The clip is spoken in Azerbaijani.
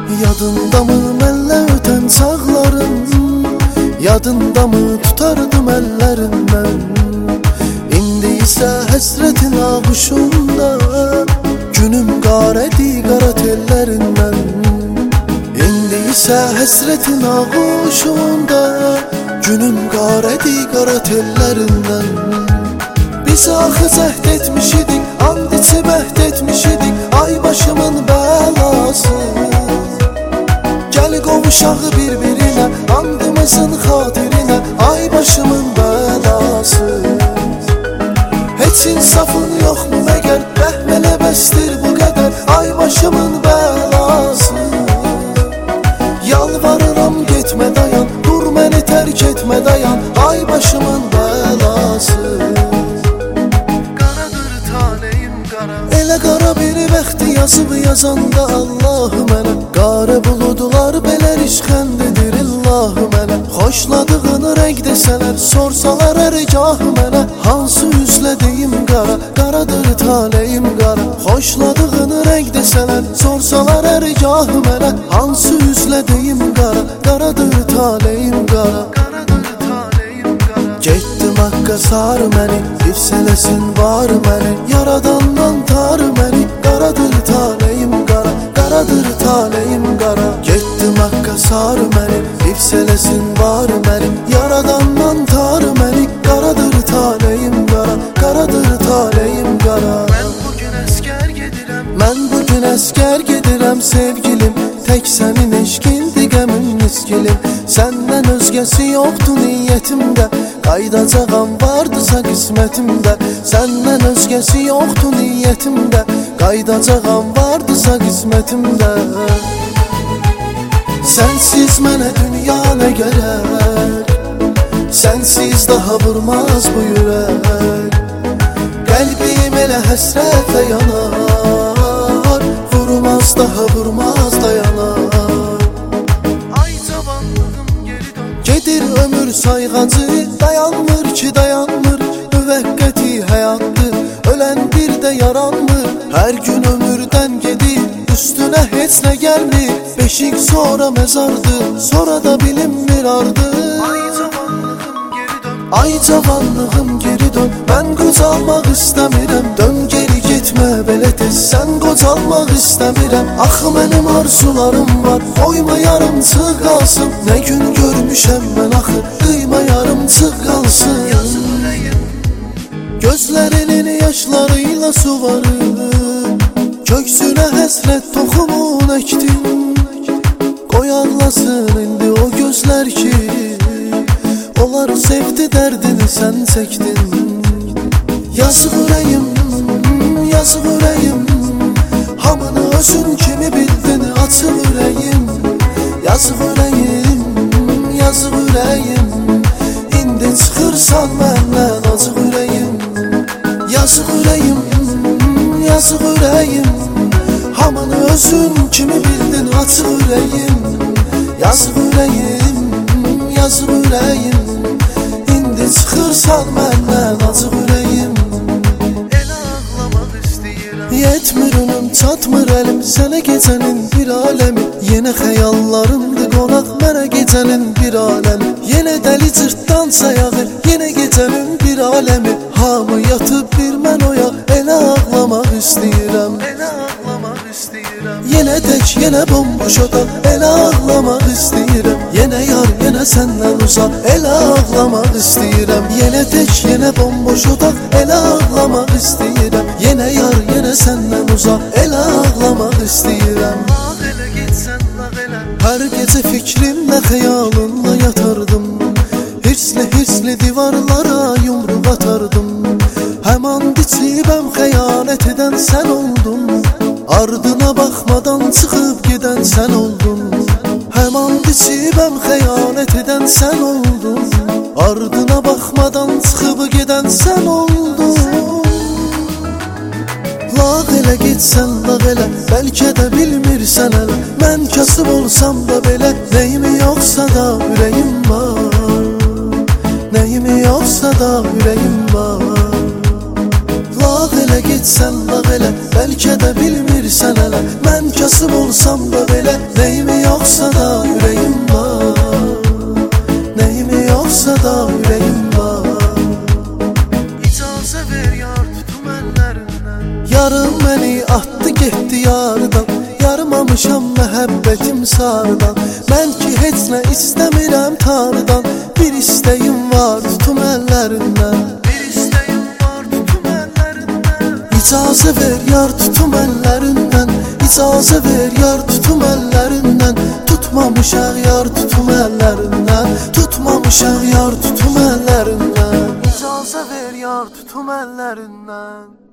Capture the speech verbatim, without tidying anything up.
Yadında mı mənlə ötən çağların? Yadında mı tutardım əllərindən? İndi isə həsrətin ağuşunda günüm qarədi qara tellərindən. İndi isə həsrətin ağuşunda günüm qarədi qara tellərindən. Biz axı cəhd etmiş idik, and içib əhd etmiş idik, ay başımın bəlası. Gəl qovuşaq bir-birinə, andımızın xatirinə, ay başımın bəlası. Heç insafın yoxmu məgər, rəhm elə bəsdir bu qədər, ay başımın bəlası. Yalvarıram getmə dayan, dur məni tərk etmə dayan, ay başımın bəlası. Elə qara bir bəxti yazıb yazanda Allahı mənə, qara buludlar belə rişxəndidir illahı mənə. Xoşladığını rəng desələr, sorsalar ərgahı mənə, hansı üzlə deyim qara, qaradır taleyim qara. Xoşladığını rəng desələr, sorsalar ərgahı mənə, hansı üzlə deyim qara, qaradır taleyim qara. Getdim haqqa sar məni, hifsələsin var məni, yaradandan tar məni, qaradır taleyim qara, qaradır taleyim qara. Getdim haqqa sar məni, hifsələsin var məni, yaradandan tar məni, qaradır taleyim qara, qaradır taleyim qara. Mən bugün əskər gedirəm, mən bugün əskər gedirəm sevgilim, tək sənin eşqindi qəmin miskilim. Səndən özgəsi yoxdu niyyətimdə, qaydacağam vardısa qismətimdə. Səndən özgəsi yoxdu niyyətimdə, qaydacağam vardısa qismətimdə. Sənsiz mənə dünya nə gərək, sənsiz daha vurmaz bu yürək. Qəlbim elə həsrətlə yanar, vurmaz daha vurmaz dayanar. Gedir ömür sayğacı, dayanmır ki dayanmır, müvəqqəti həyatdır, ölən bir də yaranmır. Hər gün ömürdən gedir, üstünə heç nə gəlmir, beşik sonra məzardır, sonra da bilinmir ardı. Ay cavanlığım geri dön, mən qocalmaq istəmirəm, dön geri getmə belə tez, sən qocalmaq istəmirəm. Axı mənim arzularım var, qoyma yarımçıq qalsın, nə gün görmüşəm mən axı, qıyma yarımçıq qalsın. Gözlərinin yaşlarıyla suvarır, köksünə həsrət toxumun əkdim. Qoy ağlasın indi o gözlər ki, onlar sevdi dərdini sən çəkdin. Yazıq ürəyim, yazıq ürəyim, hamını özün kimi bildin, açıq ürəyim. Yazıq ürəyim, yazıq ürəyim, indi çıxırsan məndən acıq ürəyim. Yazıq ürəyim, yazıq ürəyim, hamını özün kimi bildin, açıq ürəyim. Yazıq ürəyim, yazıq ürəyim, indi çıxırsan məndən acıq ürəyim. Elə ağlamaq istəyirəm, yetmir önüm, çatmır əlim, sənə gecənin bir aləmi. Yenə xəyallarımdır qonaq mənə gecənin bir aləmi. Yenə dəli cırtdan sayağı, yenə gecənin bir aləmi. Hamı yatıb bir mən oyaq, elə ağlamaq istəyirəm, elə ağlamaq istəyirəm. Yenə tək, yenə bomboş otaq, elə ağlamaq istəyirəm. Yenə yar, yenə səndən uzaq, elə ağlamaq istəyirəm. Yenə tək, yenə bomboş otaq, elə ağlamaq istəyirəm. Yenə yar, yenə səndən uzaq, elə ağlamaq istəyirəm. Lağ elə getsən, lağ elə. Hər gecə fikrimlə, xəyalınla yatardım, hirsli hirsli divarlara yumruq atardım. Həman içibəm xəyanət edən sən oldun, ardına baxmadan çıxıb gedən sən oldun. Həman içibəm xəyanət edən sən oldun, ardına baxmadan çıxıb gedən sən oldun. Lağ elə getsən, lağ elə, bəlkə də bilmirsən hələ. Mən kasıb olsam da belə, nəyimi yoxsa da ürəyim var, nəyimi yoxsa da ürəyim var. Lağ elə elə getsən lağ elə, bəlkə də bilmirsən hələ. Mən kasıb olsam da belə, nəyimi yoxsa da ürəyim var, nəyimi yoxsa da ürəyim var. İcazə ver yar tutum əllərindən. Yarım məni atdı getdi yardan, yarımamışam məhəbbətim sardan. Mən ki heç nə istəmirəm tanrıdan, bir istəyim var tutum əllərindən. Bir istəyim var tutum əllərindən. İcazə ver yar tutum əllərindən, İcazə ver yar tutum əllərindən. Tutmamışaq yar tutum əllərindən, tutmamışaq yar tutum əllərindən. İcazə ver yar tutum əllərindən.